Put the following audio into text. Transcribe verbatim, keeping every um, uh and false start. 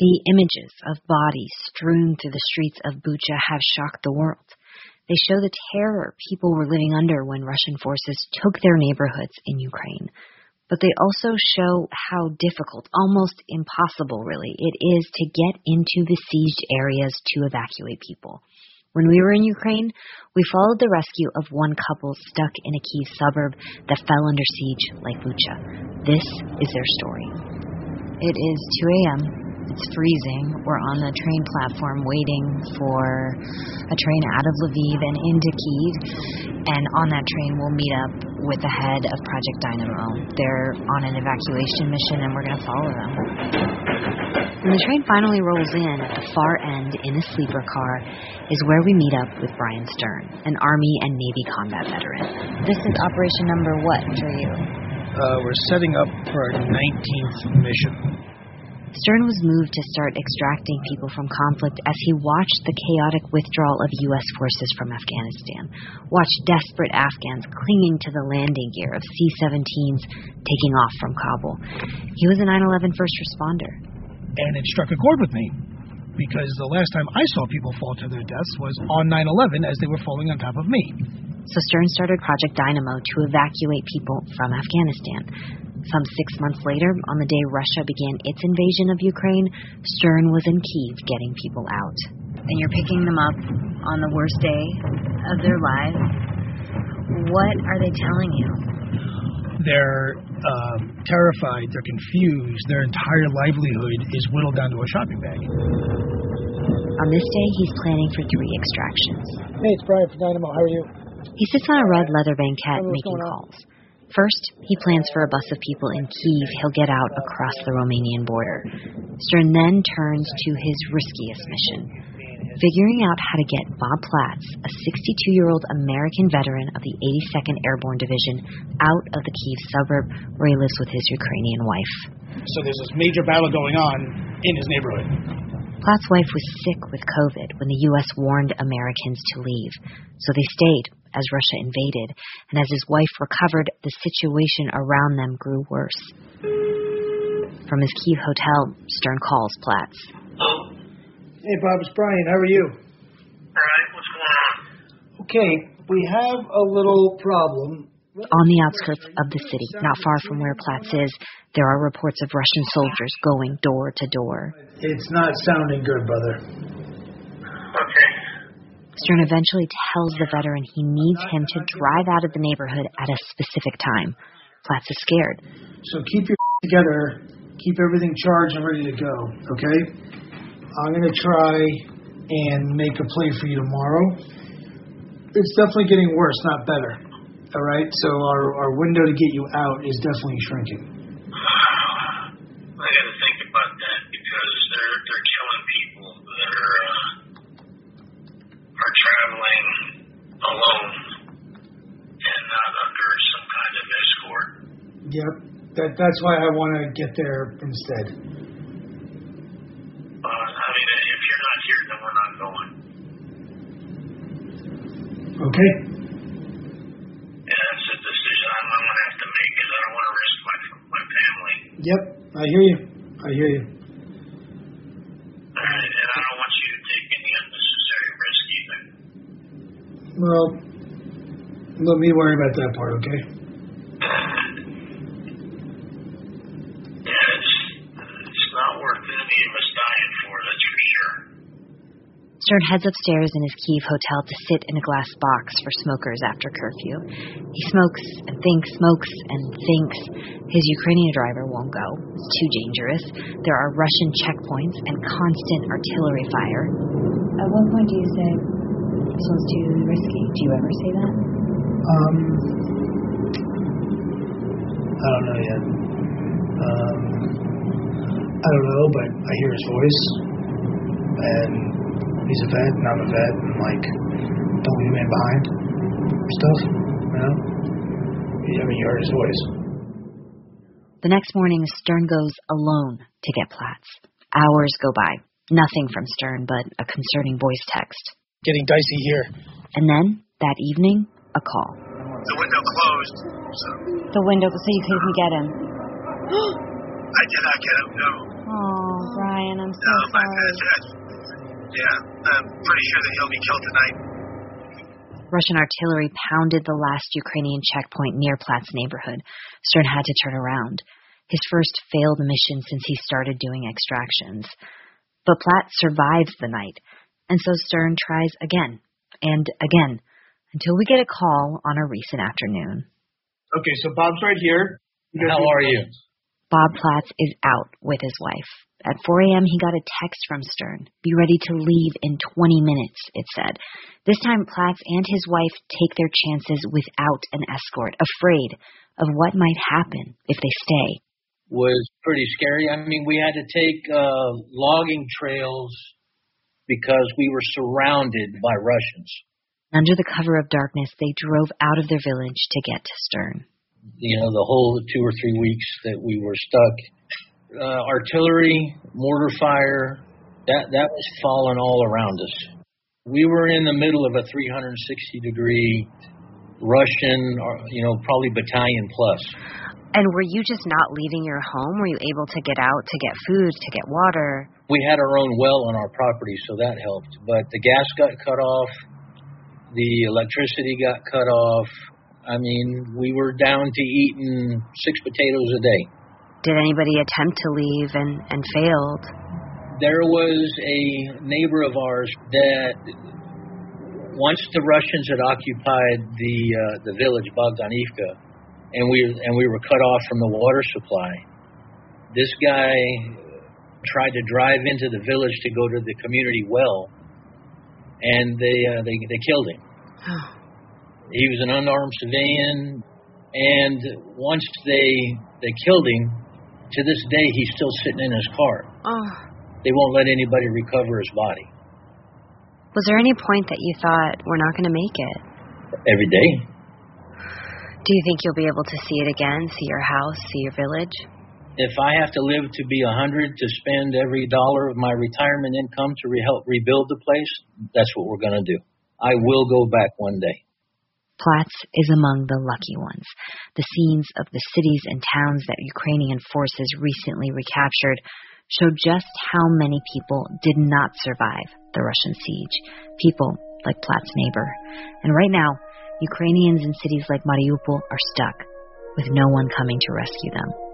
The images of bodies strewn through the streets of Bucha have shocked the world. They show the terror people were living under when Russian forces took their neighborhoods in Ukraine. But they also show how difficult, almost impossible really, it is to get into the sieged areas to evacuate people. When we were in Ukraine, we followed the rescue of one couple stuck in a Kyiv suburb that fell under siege like Bucha. This is their story. It is two a.m. It's freezing. We're on the train platform waiting for a train out of Lviv and into Kyiv. And on that train, we'll meet up with the head of Project Dynamo. They're on an evacuation mission, and we're going to follow them. When the train finally rolls in, at the far end, in a sleeper car, is where we meet up with Brian Stern, an Army and Navy combat veteran. This is operation number what for you? Uh, we're setting up for our nineteenth mission. Stern was moved to start extracting people from conflict as he watched the chaotic withdrawal of U S forces from Afghanistan, watched desperate Afghans clinging to the landing gear of C seventeens taking off from Kabul. He was a nine eleven first responder. And it struck a chord with me, because the last time I saw people fall to their deaths was on nine eleven as they were falling on top of me. So Stern started Project Dynamo to evacuate people from Afghanistan. Some six months later, on the day Russia began its invasion of Ukraine, Stern was in Kyiv getting people out. And you're picking them up on the worst day of their lives. What are they telling you? They're um, terrified, they're confused, their entire livelihood is whittled down to a shopping bag. On this day, he's planning for three extractions. Hey, it's Brian from Dynamo. How are you? He sits on a red leather banquette making calls. First, he plans for a bus of people in Kyiv he'll get out across the Romanian border. Stern then turns to his riskiest mission, figuring out how to get Bob Platz, a sixty-two-year-old American veteran of the eighty-second Airborne Division, out of the Kyiv suburb where he lives with his Ukrainian wife. So there's this major battle going on in his neighborhood. Platz's wife was sick with COVID when the U S warned Americans to leave, so they stayed as Russia invaded, and as his wife recovered, the situation around them grew worse. From his Kyiv hotel, Stern calls Platz. Hey, Bob, it's Brian. How are you? All right, what's going on? Okay, we have a little problem. On the outskirts of the city, not far from where Platz is, there are reports of Russian soldiers going door to door. It's not sounding good, brother. Okay. Stern eventually tells the veteran he needs him to drive out of the neighborhood at a specific time. Platz is scared. So keep your together, keep everything charged and ready to go, okay? I'm going to try and make a play for you tomorrow. It's definitely getting worse, not better, all right? So our, our window to get you out is definitely shrinking. I got to think about that because they're they're killing people that are uh, are traveling alone and not under some kind of escort. Yep, that that's why I want to get there instead. Uh, I mean, if you're not here, then we're not going. Okay. Yeah, that's a decision I'm, I'm going to have to make because I don't want to risk my my family. Yep, I hear you. I hear you. All right, and I don't want you to take any unnecessary risk either. Well, let me worry about that part, okay? Yeah, it's, it's not worth any of us dying for, that's for sure. Stern heads upstairs in his Kyiv hotel to sit in a glass box for smokers after curfew. He smokes and thinks, smokes and thinks. His Ukrainian driver won't go. It's too dangerous. There are Russian checkpoints and constant artillery fire. At what point do you say, this one's too risky? Do you ever say that? Um, I don't know yet. Um, I don't know, but I hear his voice, and he's a vet, and I'm a vet, and like, don't leave a man behind, stuff, you know? I mean, you heard his voice. The next morning, Stern goes alone to get Platz. Hours go by. Nothing from Stern but a concerning voice text. Getting dicey here. And then, that evening, a call. The window closed, so The window, so you couldn't get him. I did not get him, no. Oh, Brian, I'm so No, but sorry. that's, that's, yeah, I'm pretty sure that he'll be killed tonight. Russian artillery pounded the last Ukrainian checkpoint near Platt's neighborhood. Stern had to turn around. His first failed mission since he started doing extractions. But Platt survives the night, and so Stern tries again and again until we get a call on a recent afternoon. Okay, so Bob's right here. How are you? Bob Platts is out with his wife. At four a.m., he got a text from Stern. Be ready to leave in twenty minutes, it said. This time, Platts and his wife take their chances without an escort, afraid of what might happen if they stay. Was pretty scary. I mean, we had to take uh, logging trails because we were surrounded by Russians. Under the cover of darkness, they drove out of their village to get to Stern. You know, the whole two or three weeks that we were stuck. Uh, artillery, mortar fire, that, that was falling all around us. We were in the middle of a three hundred sixty degree Russian, you know, probably battalion plus. And were you just not leaving your home? Were you able to get out to get food, to get water? We had our own well on our property, so that helped. But the gas got cut off. The electricity got cut off. I mean, we were down to eating six potatoes a day. Did anybody attempt to leave and, and failed? There was a neighbor of ours that once the Russians had occupied the uh, the village Bogdanivka, and we and we were cut off from the water supply, this guy tried to drive into the village to go to the community well, and they uh, they they killed him. He was an unarmed civilian, and once they they killed him, to this day he's still sitting in his car. Oh. They won't let anybody recover his body. Was there any point that you thought, we're not going to make it? Every day. Do you think you'll be able to see it again, see your house, see your village? If I have to live to be a hundred to spend every dollar of my retirement income to re- help rebuild the place, that's what we're going to do. I will go back one day. Platts is among the lucky ones. The scenes of the cities and towns that Ukrainian forces recently recaptured showed just how many people did not survive the Russian siege. People like Platt's neighbor. And right now, Ukrainians in cities like Mariupol are stuck with no one coming to rescue them.